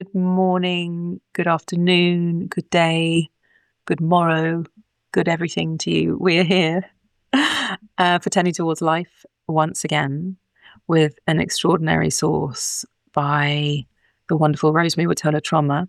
good morning, good afternoon, good day, good morrow, good everything to you. We are here for Tending Towards Life once again with an extraordinary source by the wonderful Rosemary Watola Troma.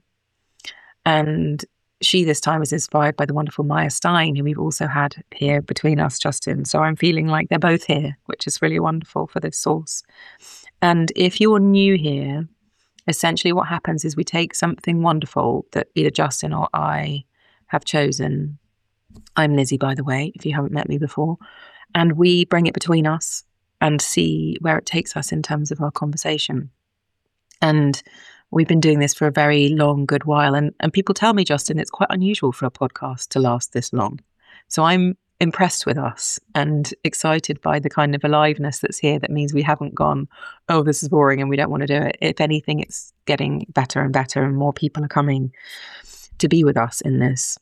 And she this time is inspired by the wonderful Maya Stein, who we've also had here between us, Justin. So I'm feeling like they're both here, which is really wonderful for this source. And if you're new here, essentially what happens is we take something wonderful that either Justin or I have chosen. I'm Lizzie, by the way, if you haven't met me before. And we bring it between us and see where it takes us in terms of our conversation. And we've been doing this for a very long, good while. And people tell me, Justin, it's quite unusual for a podcast to last this long. So I'm impressed with us and excited by the kind of aliveness that's here. That means we haven't gone, oh, this is boring and we don't want to do it. If anything, it's getting better and better and more people are coming to be with us in this.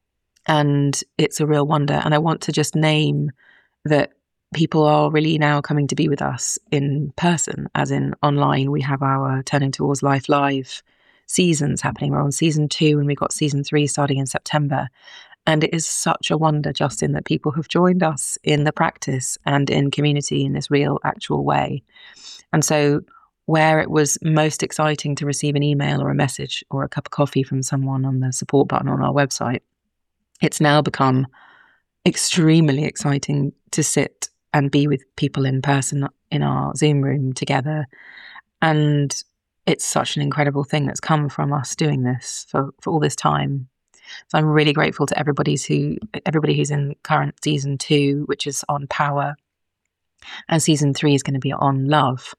And it's a real wonder. And I want to just name that people are really now coming to be with us in person, as in online. We have our Turning Towards Life live seasons happening. We're on season 2 and we've got season 3 starting in September. And it is such a wonder, Justin, that people have joined us in the practice and in community in this real, actual way. And so where it was most exciting to receive an email or a message or a cup of coffee from someone on the support button on our website, it's now become extremely exciting to sit and be with people in person in our Zoom room together. And it's such an incredible thing that's come from us doing this for all this time. So I'm really grateful to everybody who's in current season 2, which is on power. And season 3 is going to be on love.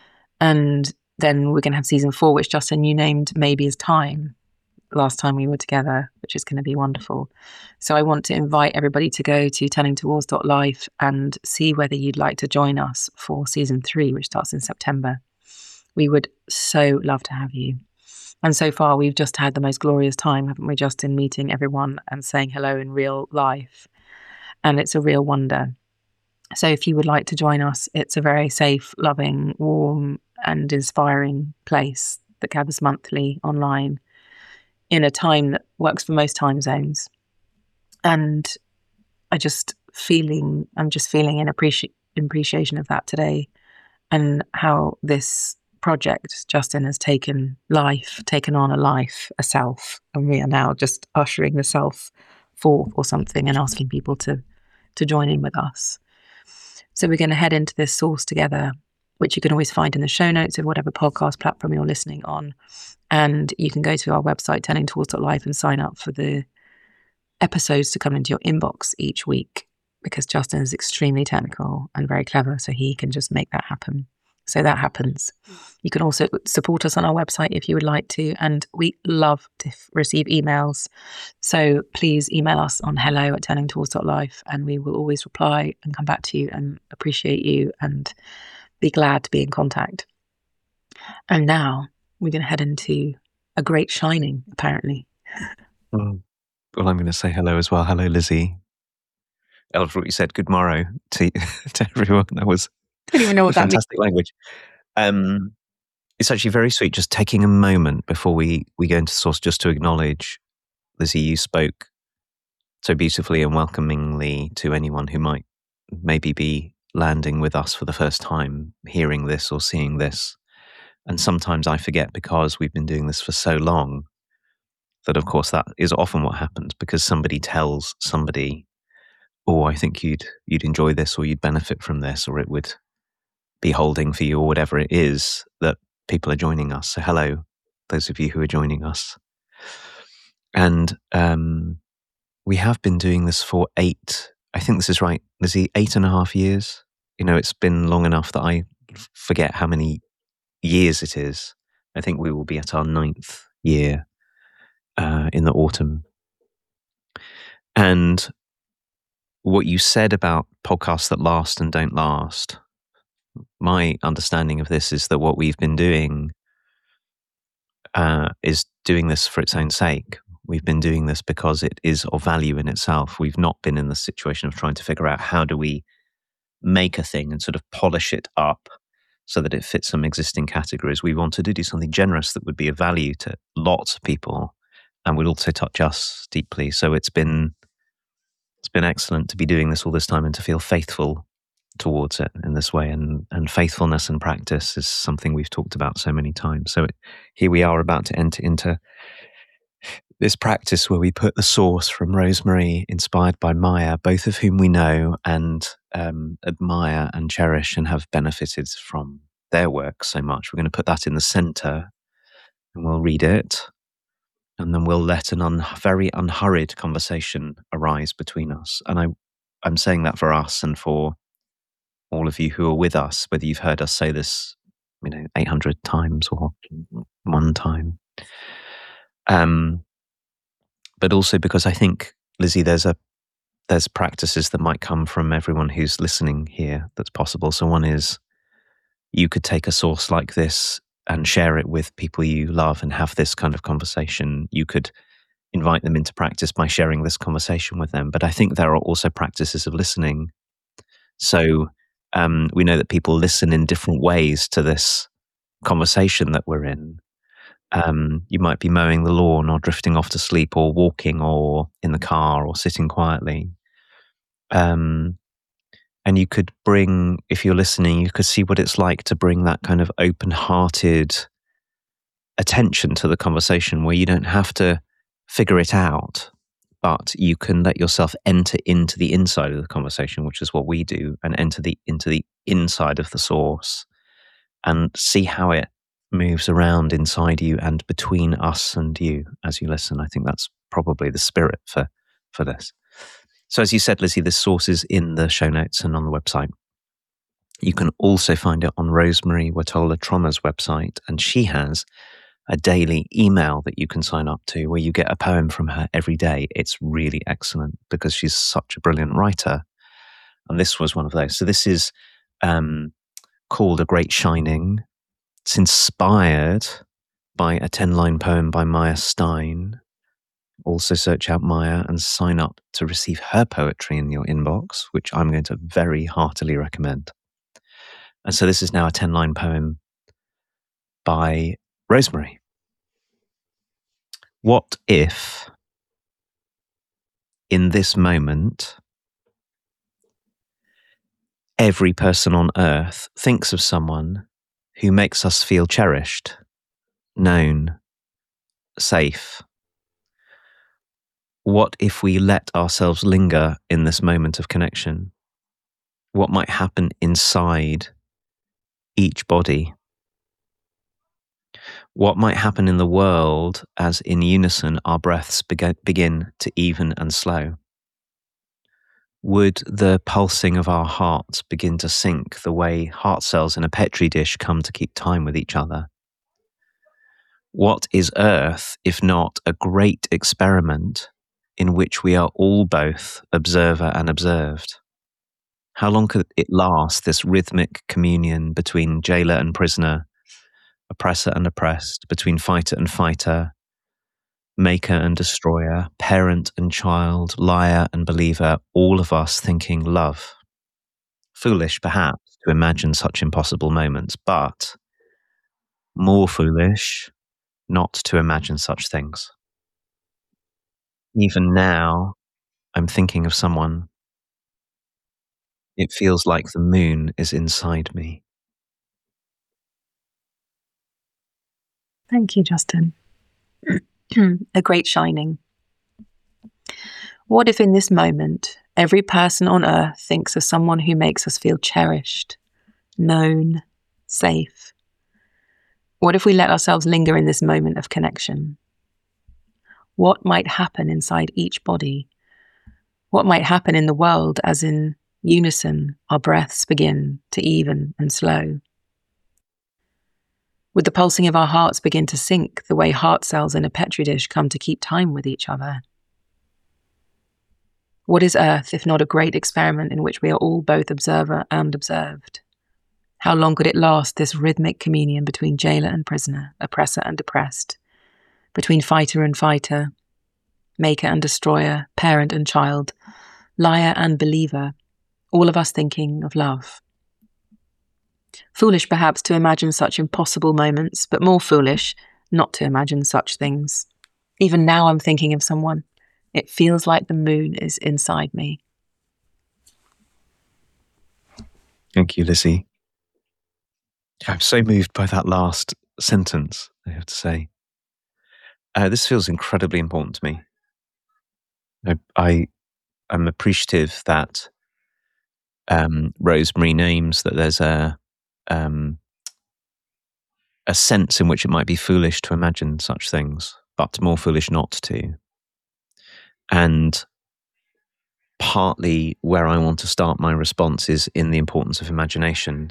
And then we're going to have season 4, which Justin, you named Maybe Is Time last time we were together, which is going to be wonderful. So I want to invite everybody to go to turningtowards.life and see whether you'd like to join us for season 3, which starts in September. We would so love to have you. And so far, we've just had the most glorious time, haven't we, Justin, meeting everyone and saying hello in real life. And it's a real wonder. So if you would like to join us, it's a very safe, loving, warm and inspiring place that gathers monthly online in a time that works for most time zones. And I'm just feeling in appreciation of that today, and how this project, Justin, has taken on a life, a self, and we are now just ushering the self forth or something and asking people to join in with us. So we're going to head into this source together, which you can always find in the show notes of whatever podcast platform you're listening on. And you can go to our website, turningtowards.life, and sign up for the episodes to come into your inbox each week, because Justin is extremely technical and very clever, so he can just make that happen. So that happens. You can also support us on our website if you would like to, and we love to receive emails. So please email us on hello@turningtowards.life, and we will always reply and come back to you and appreciate you and be glad to be in contact. And now we're going to head into a great shining, apparently. Well, I'm going to say hello as well. Hello, Lizzie. I love what you said. Good morrow to everyone. That was I don't even know what that means. Fantastic language. It's actually very sweet. Just taking a moment before we go into source, just to acknowledge, Lizzie, you spoke so beautifully and welcomingly to anyone who might maybe be landing with us for the first time, hearing this or seeing this. And sometimes I forget, because we've been doing this for so long, that of course that is often what happens, because somebody tells somebody, oh, I think you'd enjoy this, or you'd benefit from this, or it would be holding for you, or whatever it is, that people are joining us. So hello, those of you who are joining us. And we have been doing this for 8, I think this is right, Lizzie, 8.5 years. It's been long enough that I forget how many years it is. I think we will be at our 9th year in the autumn. And what you said about podcasts that last and don't last, my understanding of this is that what we've been doing is doing this for its own sake. We've been doing this because it is of value in itself. We've not been in the situation of trying to figure out how do we make a thing and sort of polish it up so that it fits some existing categories. We wanted to do something generous that would be of value to lots of people and would also touch us deeply. So it's been excellent to be doing this all this time and to feel faithful towards it in this way. And faithfulness and practice is something we've talked about so many times. So here we are about to enter into this practice where we put the source from Rosemary, inspired by Maya, both of whom we know and admire and cherish and have benefited from their work so much. We're going to put that in the center and we'll read it. And then we'll let very unhurried conversation arise between us. And I'm saying that for us and for all of you who are with us, whether you've heard us say this, 800 times or one time. But also because I think, Lizzie, there's practices that might come from everyone who's listening here that's possible. So one is you could take a source like this and share it with people you love and have this kind of conversation. You could invite them into practice by sharing this conversation with them. But I think there are also practices of listening. So we know that people listen in different ways to this conversation that we're in. You might be mowing the lawn or drifting off to sleep or walking or in the car or sitting quietly. And you could bring, if you're listening, you could see what it's like to bring that kind of open-hearted attention to the conversation where you don't have to figure it out, but you can let yourself enter into the inside of the conversation, which is what we do, and enter into the inside of the source and see how it moves around inside you and between us and you as you listen. I think that's probably the spirit for this. So as you said, Lizzie, this source is in the show notes and on the website. You can also find it on Rosemary Watola-Trommer's website, and she has a daily email that you can sign up to where you get a poem from her every day. It's really excellent because she's such a brilliant writer. And this was one of those. So this is called A Great Shining. It's inspired by a 10-line poem by Maya Stein. Also search out Maya and sign up to receive her poetry in your inbox, which I'm going to very heartily recommend. And so this is now a 10-line poem by Rosemary. What if, in this moment, every person on earth thinks of someone who makes us feel cherished, known, safe? What if we let ourselves linger in this moment of connection? What might happen inside each body? What might happen in the world as in unison our breaths begin to even and slow? Would the pulsing of our hearts begin to sync the way heart cells in a petri dish come to keep time with each other? What is Earth if not a great experiment in which we are all both observer and observed? How long could it last, this rhythmic communion between jailer and prisoner, oppressor and oppressed, between fighter and fighter, maker and destroyer, parent and child, liar and believer, all of us thinking love? Foolish, perhaps, to imagine such impossible moments, but more foolish not to imagine such things. Even now, I'm thinking of someone. It feels like the moon is inside me. Thank you, Justin. A Great Shining. What if in this moment, every person on earth thinks of someone who makes us feel cherished, known, safe? What if we let ourselves linger in this moment of connection? What might happen inside each body? What might happen in the world as in unison our breaths begin to even and slow? Would the pulsing of our hearts begin to sync the way heart cells in a petri dish come to keep time with each other? What is Earth if not a great experiment in which we are all both observer and observed? How long could it last, this rhythmic communion between jailer and prisoner, oppressor and oppressed, between fighter and fighter, maker and destroyer, parent and child, liar and believer, all of us thinking of love? Foolish perhaps to imagine such impossible moments, but more foolish not to imagine such things. Even now I'm thinking of someone. It feels like the moon is inside me. Thank you, Lizzie. I'm so moved by that last sentence, I have to say. This feels incredibly important to me. I'm appreciative that Rosemary names that there's a sense in which it might be foolish to imagine such things, but more foolish not to. And partly where I want to start my response is in the importance of imagination.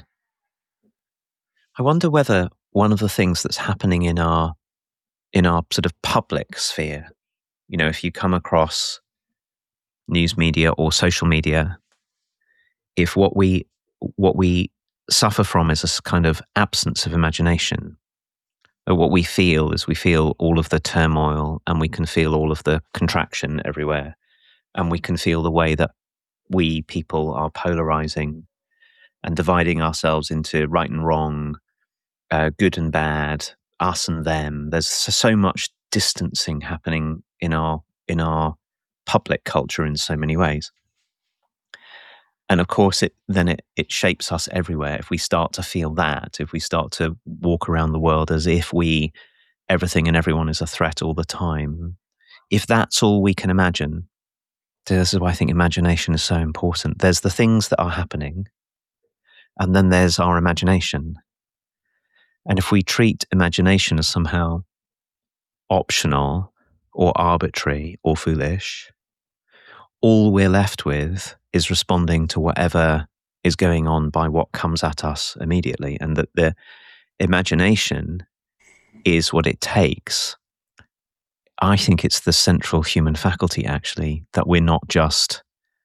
I wonder whether one of the things that's happening in our sort of public sphere, if you come across news media or social media, if what we suffer from is a kind of absence of imagination. What we feel is we feel all of the turmoil, and we can feel all of the contraction everywhere, and we can feel the way that we people are polarizing and dividing ourselves into right and wrong, good and bad, us and them. There's so much distancing happening in our public culture in so many ways. And of course, it shapes us everywhere. If we start to feel that, if we start to walk around the world as if everything and everyone is a threat all the time, if that's all we can imagine, this is why I think imagination is so important. There's the things that are happening, and then there's our imagination. And if we treat imagination as somehow optional or arbitrary or foolish, all we're left with is responding to whatever is going on by what comes at us immediately. And that the imagination is what it takes. I think it's the central human faculty, actually, that we're not just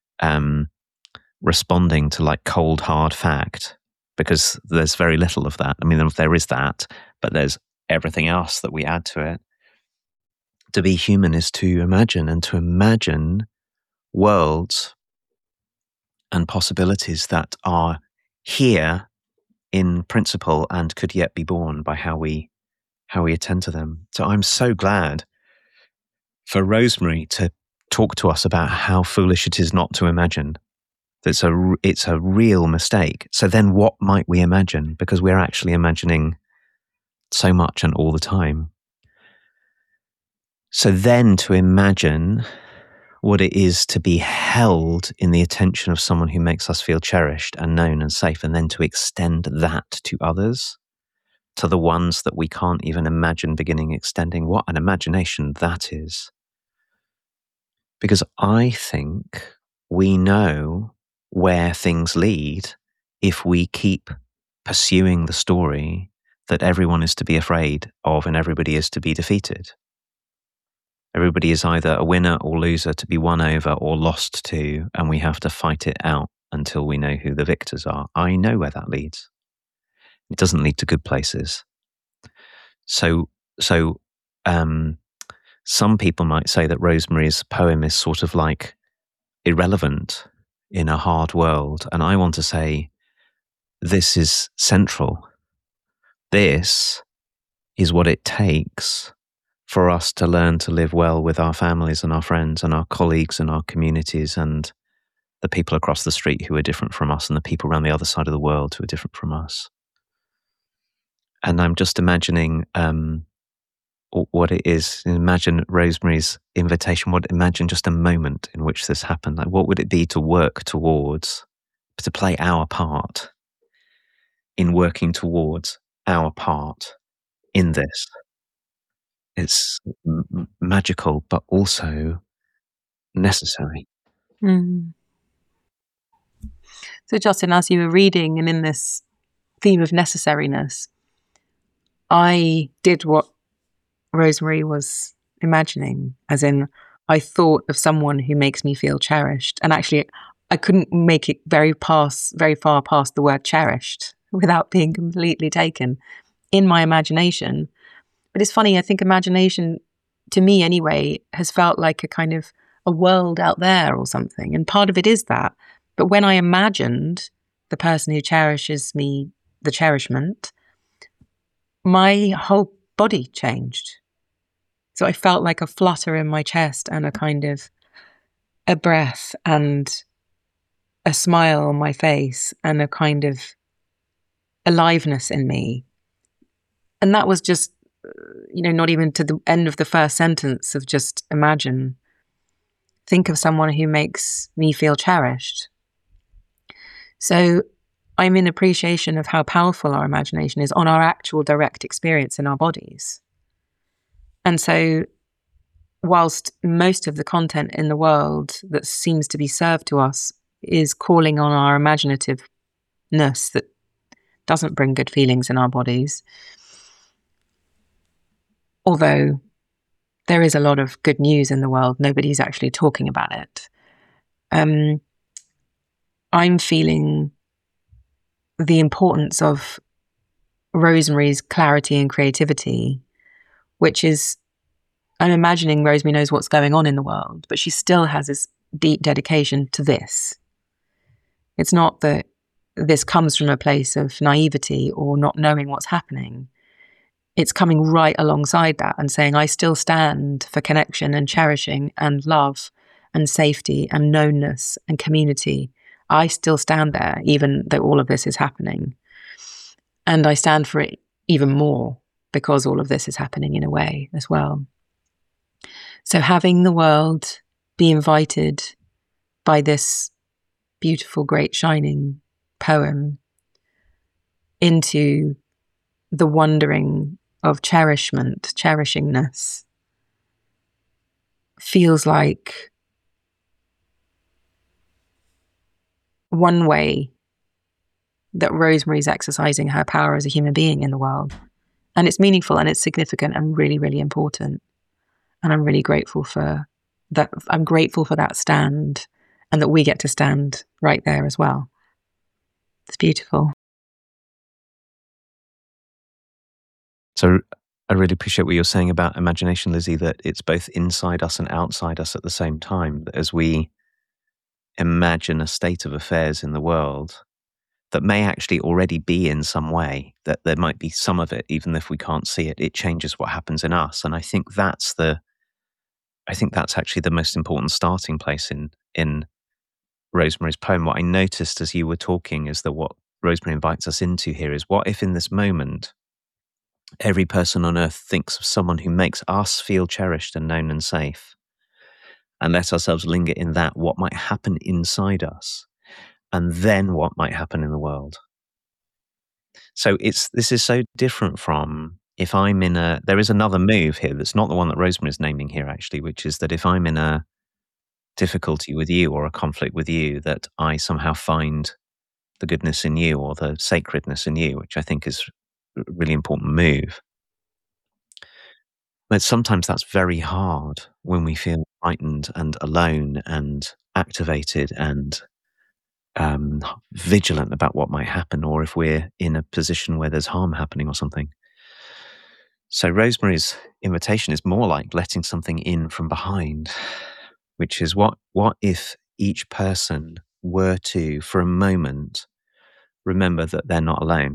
responding to like cold, hard fact, because there's very little of that. I mean, there is that, but there's everything else that we add to it. To be human is to imagine, and to imagine worlds and possibilities that are here in principle and could yet be born by how we attend to them. So I'm so glad for Rosemary to talk to us about how foolish it is not to imagine. It's a real mistake. So then what might we imagine? Because we're actually imagining so much and all the time. So then to imagine what it is to be held in the attention of someone who makes us feel cherished and known and safe, and then to extend that to others, to the ones that we can't even imagine beginning extending. What an imagination that is. Because I think we know where things lead if we keep pursuing the story that everyone is to be afraid of and everybody is to be defeated. Everybody is either a winner or loser, to be won over or lost to, and we have to fight it out until we know who the victors are. I know where that leads. It doesn't lead to good places. So some people might say that Rosemary's poem is sort of like irrelevant in a hard world, and I want to say this is central. This is what it takes for us to learn to live well with our families and our friends and our colleagues and our communities and the people across the street who are different from us and the people around the other side of the world who are different from us. And I'm just imagining what it is. Imagine Rosemary's invitation. Imagine just a moment in which this happened. Like, what would it be to work towards, to play our part in working towards our part in this? It's magical, but also necessary. Mm. So, Justin, as you were reading and in this theme of necessariness, I did what Rosemary was imagining, as in I thought of someone who makes me feel cherished. And actually, I couldn't make it very far past the word cherished without being completely taken in my imagination. But it's funny, I think imagination, to me anyway, has felt like a kind of a world out there or something. And part of it is that. But when I imagined the person who cherishes me the cherishment, my whole body changed. So I felt like a flutter in my chest and a kind of a breath and a smile on my face and a kind of aliveness in me. And that was just, not even to the end of the first sentence of just imagine. Think of someone who makes me feel cherished. So I'm in appreciation of how powerful our imagination is on our actual direct experience in our bodies. And so whilst most of the content in the world that seems to be served to us is calling on our imaginativeness that doesn't bring good feelings in our bodies, although there is a lot of good news in the world, nobody's actually talking about it. I'm feeling the importance of Rosemary's clarity and creativity, which is, I'm imagining Rosemary knows what's going on in the world, but she still has this deep dedication to this. It's not that this comes from a place of naivety or not knowing what's happening. It's coming right alongside that and saying, I still stand for connection and cherishing and love and safety and knownness and community. I still stand there, even though all of this is happening. And I stand for it even more because all of this is happening in a way as well. So having the world be invited by this beautiful, great, shining poem into the wondering of cherishment, cherishingness, feels like one way that Rosemary's exercising her power as a human being in the world. And it's meaningful and it's significant and really, really important. And I'm really grateful for that. I'm grateful for that stand and that we get to stand right there as well. It's beautiful. So I really appreciate what you're saying about imagination, Lizzie, that it's both inside us and outside us at the same time. That as we imagine a state of affairs in the world that may actually already be in some way, that there might be some of it, even if we can't see it, it changes what happens in us. And I think that's actually the most important starting place in Rosemary's poem. What I noticed as you were talking is that what Rosemary invites us into here is, what if in this moment every person on earth thinks of someone who makes us feel cherished and known and safe, and let ourselves linger in that, what might happen inside us, and then what might happen in the world. So this is so different from if I'm there is another move here that's not the one that Rosemary is naming here actually, which is that if I'm in a difficulty with you or a conflict with you, that I somehow find the goodness in you or the sacredness in you, which I think is a really important move. But sometimes that's very hard when we feel frightened and alone and activated and vigilant about what might happen, or if we're in a position where there's harm happening or something. So Rosemary's invitation is more like letting something in from behind, which is what if each person were to, for a moment, remember that they're not alone,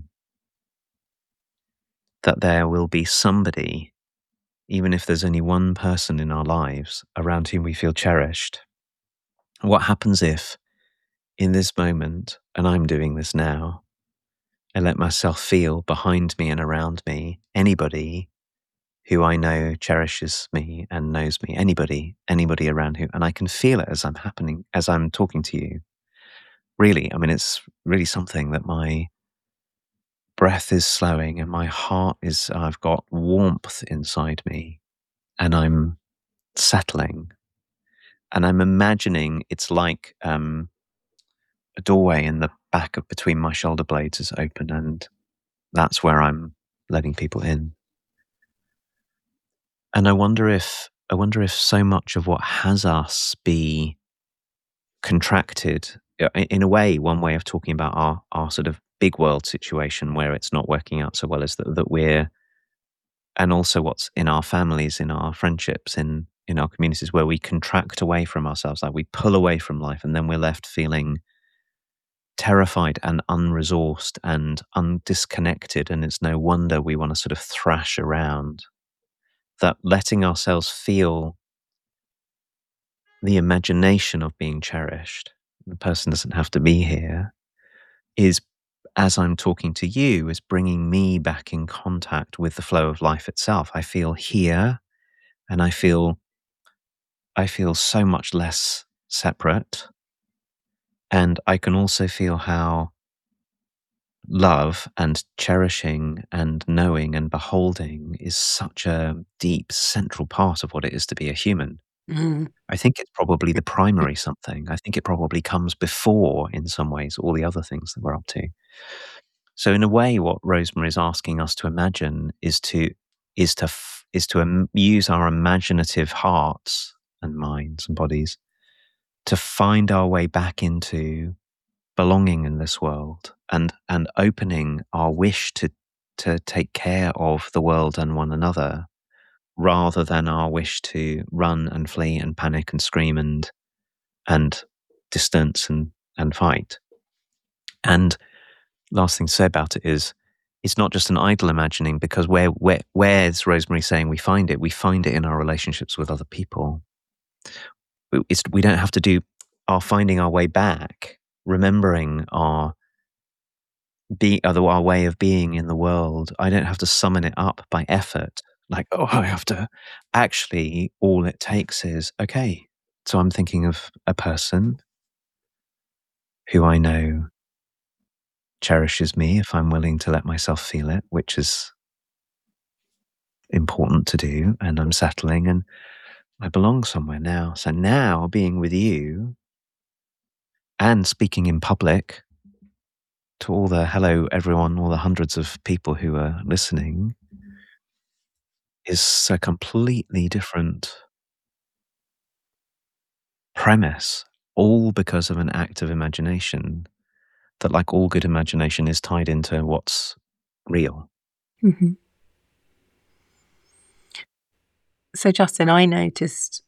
that there will be somebody, even if there's only one person in our lives around whom we feel cherished. What happens if, in this moment, and I'm doing this now, I let myself feel behind me and around me anybody who I know cherishes me and knows me, anybody around who, and I can feel it as I'm talking to you. Really, I mean, it's really something that my breath is slowing and my heart I've got warmth inside me and I'm settling and I'm imagining it's like a doorway in the back of between my shoulder blades is open and that's where I'm letting people in. And I wonder if so much of what has us be contracted, in a way, one way of talking about our sort of big world situation where it's not working out so well is that we're, and also what's in our families, in our friendships, in our communities, where we contract away from ourselves, like we pull away from life and then we're left feeling terrified and unresourced and undisconnected, and it's no wonder we want to sort of thrash around. That letting ourselves feel the imagination of being cherished, the person doesn't have to be here, is, as I'm talking to you, is bringing me back in contact with the flow of life itself. I feel here, and I feel so much less separate. And I can also feel how love and cherishing and knowing and beholding is such a deep central part of what it is to be a human. Mm. I think it's probably the primary something. I think it probably comes before, in some ways, all the other things that we're up to. So in a way, what Rosemary is asking us to imagine is to use our imaginative hearts and minds and bodies to find our way back into belonging in this world, and opening our wish to take care of the world and one another, rather than our wish to run and flee and panic and scream and distance and fight. And last thing to say about it is, it's not just an idle imagining, because where's Rosemary saying we find it? We find it in our relationships with other people. We don't have to do our finding our way back, remembering our way of being in the world. I don't have to summon it up by effort. Like, I have to. Actually, all it takes is, okay, so I'm thinking of a person who I know cherishes me if I'm willing to let myself feel it, which is important to do, and I'm settling and I belong somewhere now. So now, being with you and speaking in public to all the hello everyone, all the hundreds of people who are listening, is a completely different premise, all because of an act of imagination that, like all good imagination, is tied into what's real. Mm-hmm. So, Justin, I noticed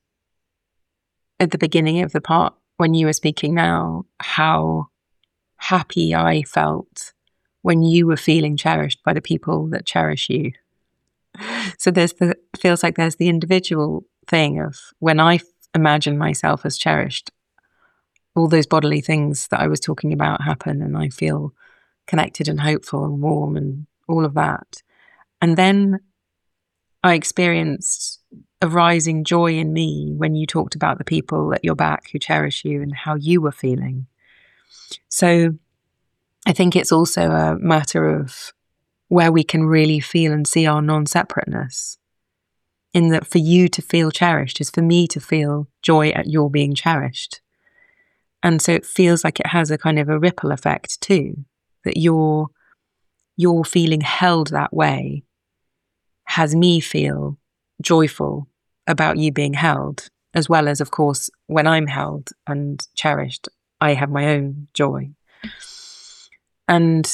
at the beginning of the part when you were speaking now how happy I felt when you were feeling cherished by the people that cherish you. So feels like there's the individual thing of when I imagine myself as cherished, all those bodily things that I was talking about happen, and I feel connected and hopeful and warm and all of that. And then I experienced a rising joy in me when you talked about the people at your back who cherish you and how you were feeling. So I think it's also a matter of where we can really feel and see our non-separateness. In that, for you to feel cherished is for me to feel joy at your being cherished. And so it feels like it has a kind of a ripple effect too, that your feeling held that way has me feel joyful about you being held, as well as, of course, when I'm held and cherished, I have my own joy. And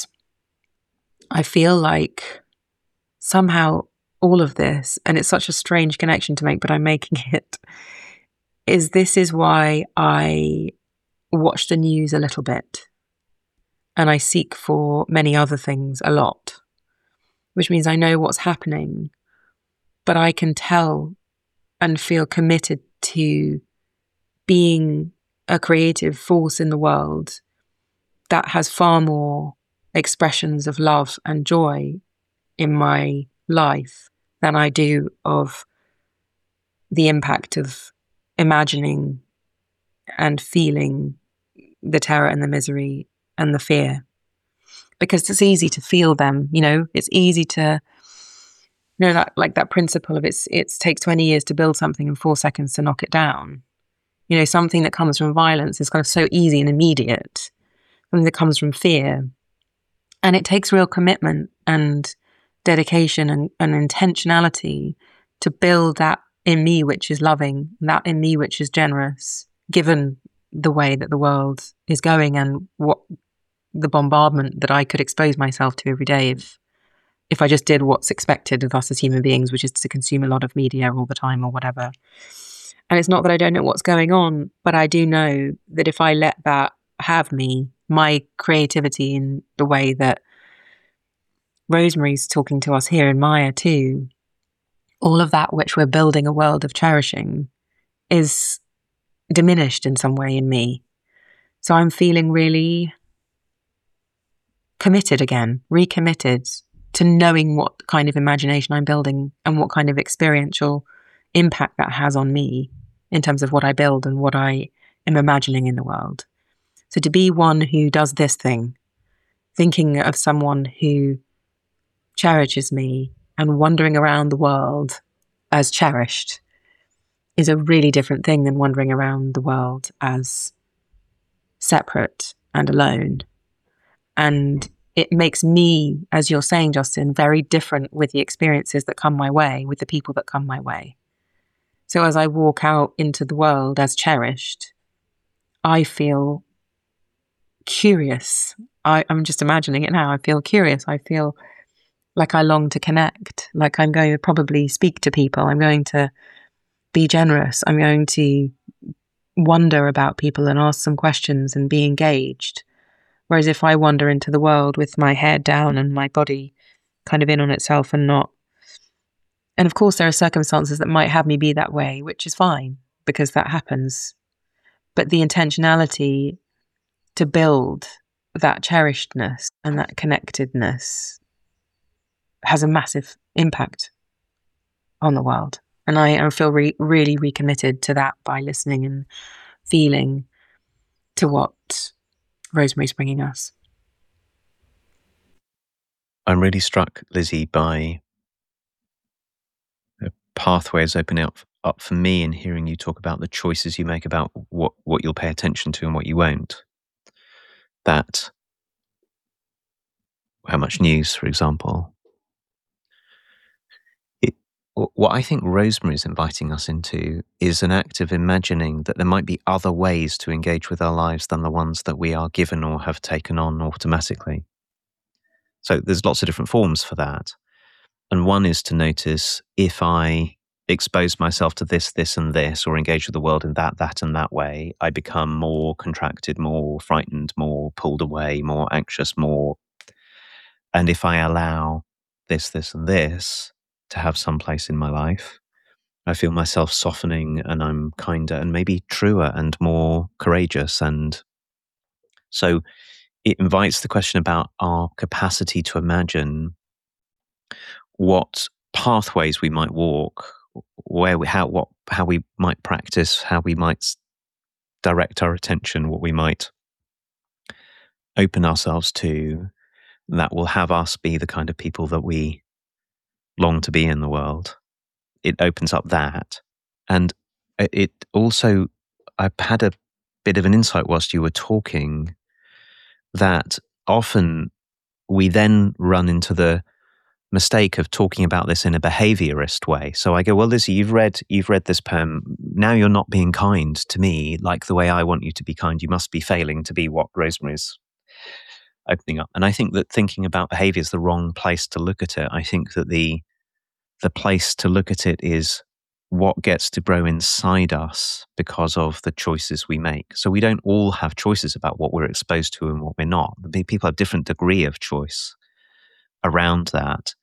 I feel like somehow all of this, and it's such a strange connection to make, but I'm making it, this is why I watch the news a little bit and I seek for many other things a lot, which means I know what's happening, but I can tell and feel committed to being a creative force in the world that has far more expressions of love and joy in my life than I do of the impact of imagining and feeling the terror and the misery and the fear. Because it's easy to feel them, it's easy to, that principle of it takes 20 years to build something and 4 seconds to knock it down. Something that comes from violence is kind of so easy and immediate. Something that comes from fear. And it takes real commitment and dedication and intentionality to build that in me which is loving, that in me which is generous, given the way that the world is going and what the bombardment that I could expose myself to every day if I just did what's expected of us as human beings, which is to consume a lot of media all the time or whatever. And it's not that I don't know what's going on, but I do know that if I let that have me, my creativity in the way that Rosemary's talking to us here in Maya too, all of that which we're building a world of cherishing is diminished in some way in me. So I'm feeling really committed again, recommitted to knowing what kind of imagination I'm building and what kind of experiential impact that has on me in terms of what I build and what I am imagining in the world. So to be one who does this thing, thinking of someone who cherishes me and wandering around the world as cherished, is a really different thing than wandering around the world as separate and alone. And it makes me, as you're saying, Justin, very different with the experiences that come my way, with the people that come my way. So as I walk out into the world as cherished, I feel curious. I'm just imagining it now. I feel curious. I feel like I long to connect, like I'm going to probably speak to people. I'm going to be generous. I'm going to wonder about people and ask some questions and be engaged. Whereas if I wander into the world with my head down and my body kind of in on itself and not... And of course, there are circumstances that might have me be that way, which is fine because that happens. But the intentionality to build that cherishedness and that connectedness has a massive impact on the world. And I feel really recommitted to that by listening and feeling to what Rosemary's bringing us. I'm really struck, Lizzie, by the pathways opening up for me in hearing you talk about the choices you make about what you'll pay attention to and what you won't. That, how much news, for example. What I think Rosemary is inviting us into is an act of imagining that there might be other ways to engage with our lives than the ones that we are given or have taken on automatically. So there's lots of different forms for that. And one is to notice if I expose myself to this, and this, or engage with the world in that, and that way, I become more contracted, more frightened, more pulled away, more anxious, more. And if I allow this, and this to have some place in my life, I feel myself softening and I'm kinder and maybe truer and more courageous. And so it invites the question about our capacity to imagine what pathways we might walk, how we might practice, how we might direct our attention, what we might open ourselves to, that will have us be the kind of people that we long to be in the world. It opens up that. And it also, I've had a bit of an insight whilst you were talking that often we then run into the mistake of talking about this in a behaviorist way. So I go, well, Lizzie, you've read this poem. Now you're not being kind to me like the way I want you to be kind. You must be failing to be what Rosemary's opening up. And I think that thinking about behavior is the wrong place to look at it. I think that the place to look at it is what gets to grow inside us because of the choices we make. So we don't all have choices about what we're exposed to and what we're not. People have different degree of choice around that.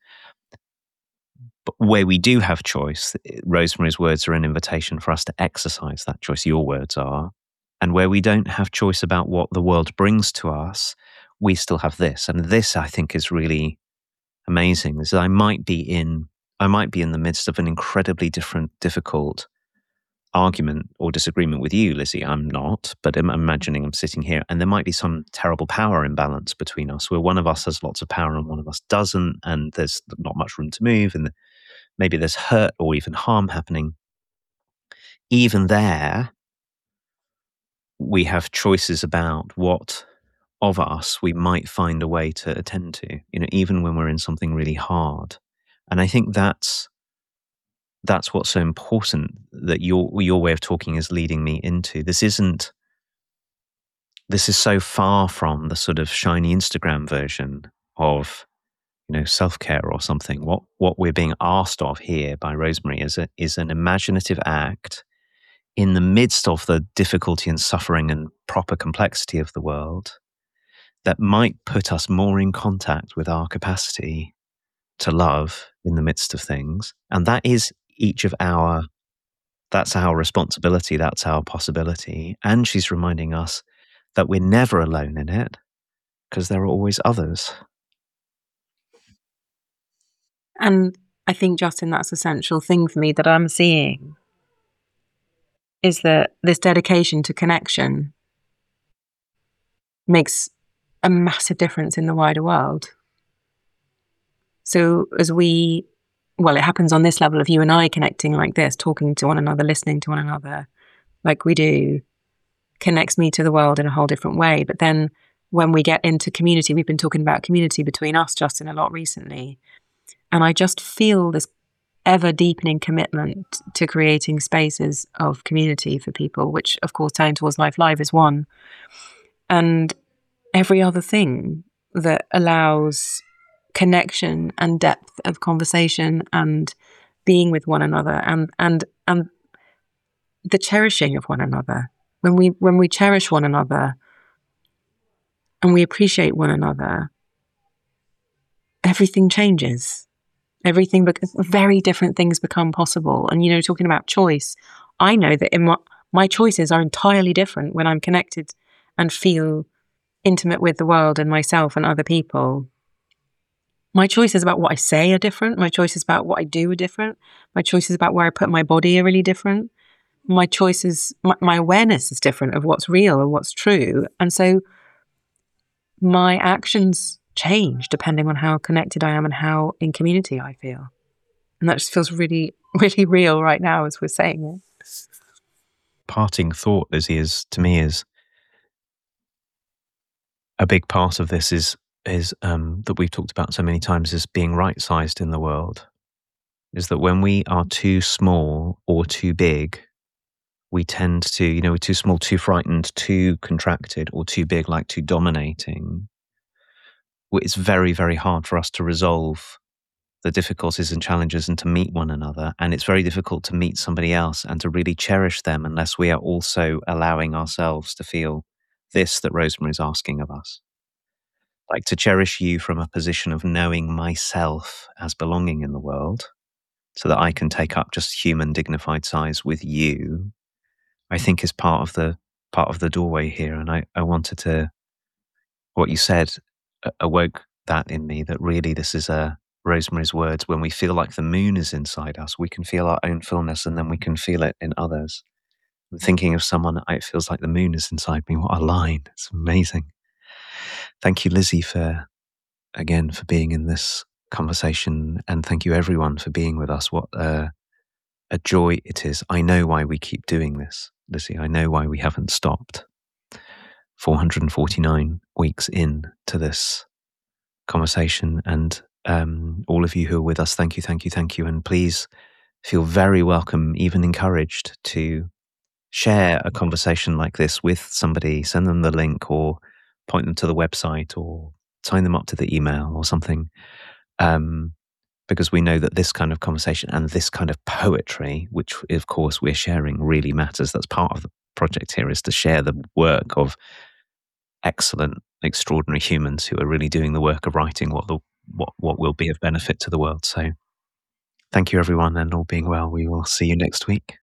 But where we do have choice, Rosemary's words are an invitation for us to exercise that choice. Your words are. And where we don't have choice about what the world brings to us, we still have this. And this, I think, is really amazing. Is that I might be in the midst of an incredibly difficult argument or disagreement with you, Lizzie. I'm not, but I'm imagining I'm sitting here and there might be some terrible power imbalance between us where one of us has lots of power and one of us doesn't, and there's not much room to move, and maybe there's hurt or even harm happening. Even there, we have choices about what of us we might find a way to attend to, even when we're in something really hard. And I think that's what's so important, that your way of talking is leading me into. This is so far from the sort of shiny Instagram version of, self-care or something. What we're being asked of here by Rosemary is an imaginative act in the midst of the difficulty and suffering and proper complexity of the world, that might put us more in contact with our capacity to love in the midst of things. And that is that's our responsibility, that's our possibility. And she's reminding us that we're never alone in it because there are always others. And I think, Justin, that's an essential thing for me that I'm seeing is that this dedication to connection makes a massive difference in the wider world. So it happens on this level of you and I connecting like this, talking to one another, listening to one another, like we do, connects me to the world in a whole different way. But then when we get into community, we've been talking about community between us, Justin, a lot recently. And I just feel this ever deepening commitment to creating spaces of community for people, which of course Turning Towards Life Live is one. And every other thing that allows connection and depth of conversation and being with one another and the cherishing of one another. When we cherish one another and we appreciate one another, everything changes. Very different things become possible. And, talking about choice, I know that my choices are entirely different when I'm connected and feel intimate with the world and myself and other people. My choices about what I say are different. My choices about what I do are different. My choices about where I put my body are really different. My choices, my awareness is different of what's real and what's true. And so my actions change depending on how connected I am and how in community I feel. And that just feels really, really real right now as we're saying it. Parting thought, Lizzie, to me is a big part of this is that we've talked about so many times is being right-sized in the world. Is that when we are too small or too big, we tend to, we're too small, too frightened, too contracted, or too big, like too dominating. It's very, very hard for us to resolve the difficulties and challenges and to meet one another. And it's very difficult to meet somebody else and to really cherish them unless we are also allowing ourselves to feel this that Rosemary is asking of us. Like to cherish you from a position of knowing myself as belonging in the world so that I can take up just human dignified size with you, I think is part of the doorway here. And I wanted to, what you said awoke that in me, that really this is Rosemary's words. When we feel like the moon is inside us, we can feel our own fullness and then we can feel it in others. I'm thinking of someone, it feels like the moon is inside me. What a line. It's amazing. Thank you, Lizzie, for being in this conversation. And thank you everyone for being with us. What a joy it is. I know why we keep doing this, Lizzie. I know why we haven't stopped. 449 weeks in to this conversation. And all of you who are with us, thank you. And please feel very welcome, even encouraged to share a conversation like this with somebody. Send them the link or point them to the website or sign them up to the email or something. Because we know that this kind of conversation and this kind of poetry, which of course we're sharing, really matters. That's part of the project here, is to share the work of excellent, extraordinary humans who are really doing the work of writing what will be of benefit to the world. So thank you, everyone, and all being well, we will see you next week.